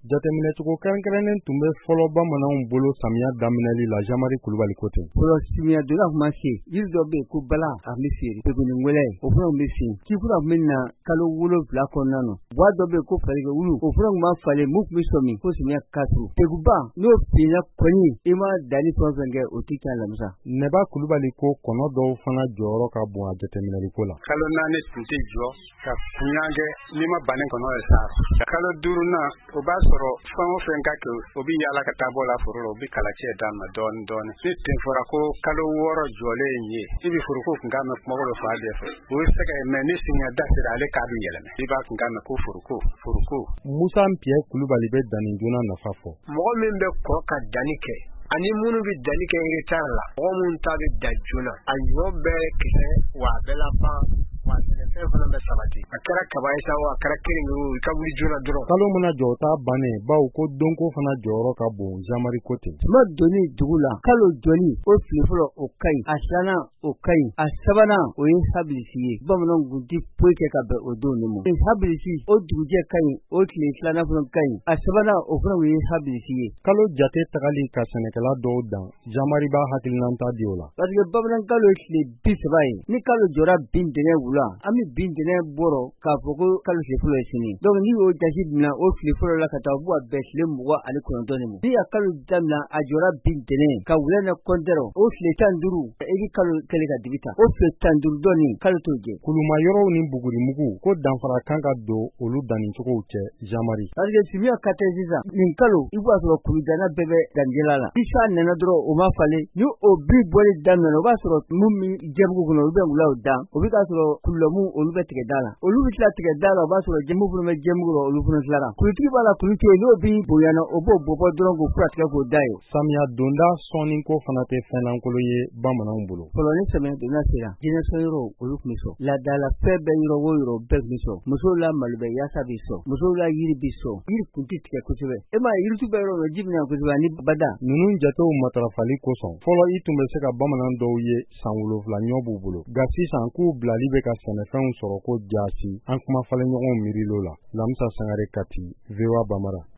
Jateminɛcogo kɛrɛnkɛrɛnnen tun bɛ fɔlɔ bamananw bolo samiya daminɛli la Jean-Marie Kulibali ko ten. Fɔlɔ samiya donda kuma se yiri dɔ bɛ yen ko bala a bɛ feere pegunin wɛlɛ o fana bɛ fin cikura bɛ na kalo 7 kɔnɔna na buwa dɔ bɛ yen ko farige wulu o fana tun b'a falen mun tun bɛ sɔmi ko samiya kasuru peguba n'o finna kɔni i ma danni fɛn fɛn kɛ o tɛ kɛ alamisa. Neba Kulibali ko kɔnɔ dɔw fana jɔyɔrɔ ka bon a jateminɛli ko la. Kalo 4 tun tɛ jɔ ka kunyange n'i ma bannen kɔnɔ ye sa. Kalo 5 o b'a sɔrɔ fɛn o fɛn ka kɛ o bɛ yaala ka taa bɔ la foro la o bɛ kalacɛ d'a ma dɔɔni dɔɔni. Ni ten fɔra ko kalo 6 jɔlen ye i bɛ foroko kun ka mɛn kuma fa de fɛ. O ye sɛgɛ mais ni sinya da sera ale k'a bɛ yɛlɛmɛ. I b'a kun ka mɛn ko foroko. Musa Pierre Kulibali bɛ danni joona nafa fɔ. Mɔgɔ min bɛ kɔ ka danni kɛ ani minnu bɛ danni kɛ retard la mɔgɔ minnu ta bɛ dan joona a ɲɔ bɛɛ kisɛ wa a bɛɛ la ban wa sɛnɛfɛn fana bɛ sabati a kɛra kaba ye sa wa a kɛra keninge o i ka wuli joona dɔrɔn. Kalo mana jɔ o t'a bannen bawo ko donko fana jɔyɔrɔ ka bon Jean-Marie ko ten. Tuma donni dugu la kalo jɔni o tile fɔlɔ o ka ɲi a filanan o ka ɲi a sabanan o ye habilisi ye bamananw kun ti foyi kɛ ka bɛn o don de ma. Habilisi o dugujɛ ka ɲi o tile filanan fana ka ɲi a sabanan o fana o ye habilisi ye. Kalo jate tagali ka sɛnɛkɛla dɔw dan Jean-Marie b'a hakilinanta di o la. Parce que bamanan kalo ye tile 30 ye ni kalo jɔra bin dɛnɛ wula an bɛ bin dɛnɛ bɔrɔ k'a fɔ ko kalo tile fɔlɔ ye sini donc ni y'o jasi bila o tile fɔlɔ la ka taa bɔ a bɛɛ tile 29 de ma ni a kalo daminɛ a jɔra bin dɛnɛ ka wula na kɔntɛrɛ o tile 15 i bɛ kalo kelen ka digi ta o tile 15 dɔɔni kalo t'o jɛ. Kuluma yɔrɔw ni bugurimugu ko danfara kan ka don olu danni cogow cɛ Jean-Marie. Parce que simiya ka tɛ sisan nin kalo i b'a sɔrɔ kuludana bɛɛ bɛ danjɛla la i sa nana dɔrɔn o ma falen ni o bi bɔli daminɛ o b'a sɔrɔ mun min jɛmugu kɔnɔ olu bɛ wulaw dan o bɛ k'a sɔrɔ kululamu olu bɛ tigɛ da la olu bɛ tila tigɛ da la o b'a sɔrɔ jɛmugu fana bɛ jɛmugu la olu fana tilara kulutigi b'a la kulutigi n'o bi bonyana o b'o bɔ dɔrɔn k'o fura tigɛ k'o da ye. Samiya donda sɔnni ko fana tɛ fɛn lankolon ye bamananw bolo. Fɔlɔ ni samiya donda sera jinɛ sɔn yɔrɔ olu tun bɛ sɔn laadala fɛn bɛɛ yɔrɔ o yɔrɔ bɛɛ tun bɛ sɔn musow la malobɛ yaasa bɛ sɔn musow la yiri bɛ sɔn yiri kun tɛ tigɛ kosɛbɛ e ma yiritu bɛɛ yɔrɔ ji bɛna kosɛbɛ ani bada. Ninnu jatew matarafali kosɔn fɔlɔ i tun bɛ se ka bamanan dɔw ye san 7 ɲɔ b'u bolo nka sisan k'u bilali bɛ ka sɛnɛfɛnw sɔrɔ ko jaasi an kuma falen ɲɔgɔn miirilo la Lamisa Sangare Kati VOA Bamara.